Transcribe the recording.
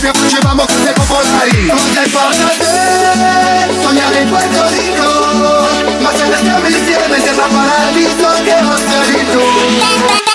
che facevamo con dei popolari. Cosa importa a te sognare in Puerto Rico, ma se ne stiamo insieme sembra paradiso che ho salito.